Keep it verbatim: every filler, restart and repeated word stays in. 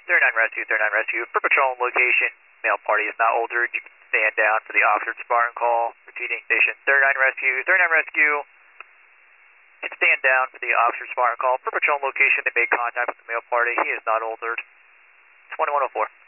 thirty-nine Rescue, thirty-nine Rescue, per patrol location, male party is not altered. You can stand down for the officer Spartan call. Repeating station thirty-nine Rescue, thirty-nine Rescue. You can stand down for the officer Spartan call. Per patrol location, they made contact with the male party. He is not altered. twenty-one oh four.